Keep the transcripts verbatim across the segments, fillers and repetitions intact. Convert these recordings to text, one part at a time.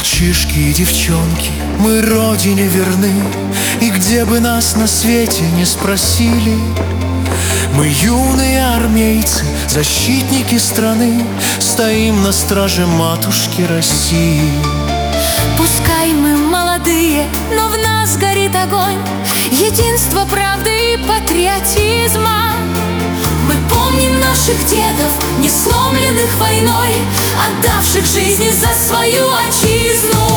Мальчишки и девчонки, мы родине верны, и где бы нас на свете не спросили, мы юные армейцы, защитники страны, стоим на страже матушки России. Пускай мы молодые, но в нас горит огонь единства, правды и патриотизма. Мы помним наших дедов, не сломленных войной, отдавших жизни за свою отчизну.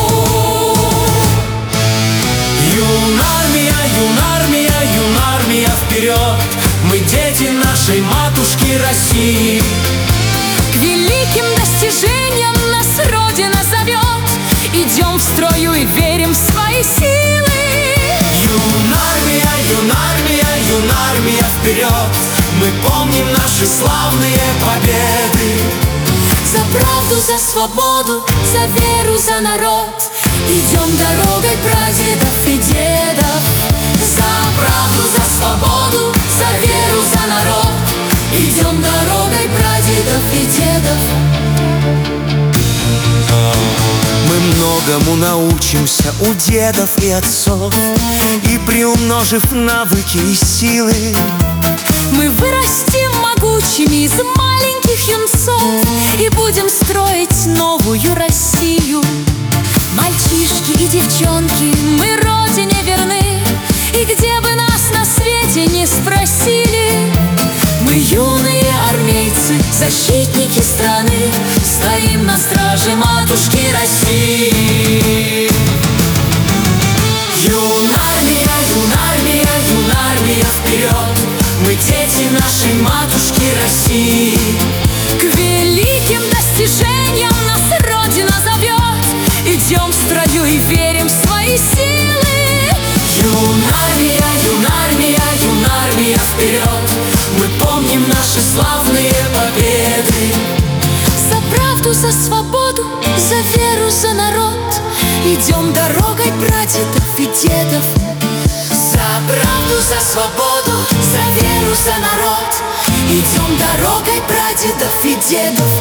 Юнармия, юнармия, юнармия, вперед! Мы дети нашей матушки России. К великим достижениям нас Родина зовет, идем в строю и верим в свои силы. Юнармия, юнармия, юнармия, вперед! Мы помним наши славные победы. За правду, за свободу, за веру, за народ идем дорогой прадедов и дедов. За правду, за свободу, за веру, за народ идем дорогой прадедов и дедов. Мы многому научимся у дедов и отцов, и приумножив навыки и силы, мы вырастем могучими из маленьких юнцов и будем строить новую Россию. Мальчишки и девчонки, мы родине верны, и где бы нас на свете не спросили, мы юные армейцы, защитники страны, стоим на страже матушки России. Юнармия, юнармия, юнармия, вперед! Мы дети нашей матушки России. К великим достижениям нас Родина зовет, идем в строю и верим в свои силы. Юнармия, юнармия, юнармия, вперед! Мы помним наши славные победы. За правду, за свободу, за веру, за народ идем дорогой прадедов и дедов. За правду, за свободу, за веру, за народ идем дорогой прадедов и дедов.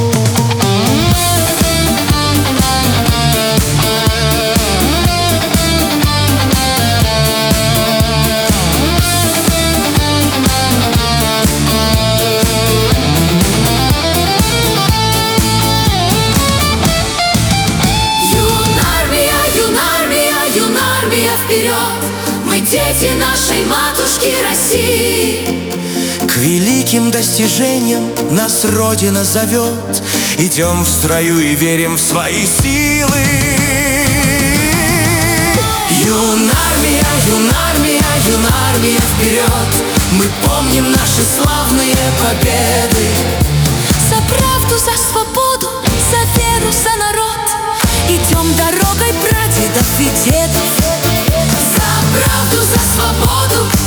Вперед! Мы дети нашей матушки России. К великим достижениям нас Родина зовет, идем в строю и верим в свои силы. Юнармия, юнармия, юнармия, вперед! Мы помним наши славные победы. За правду, за свободу, за веру, за народ идем дорогой прадедов и дедов. За правду, за свободу,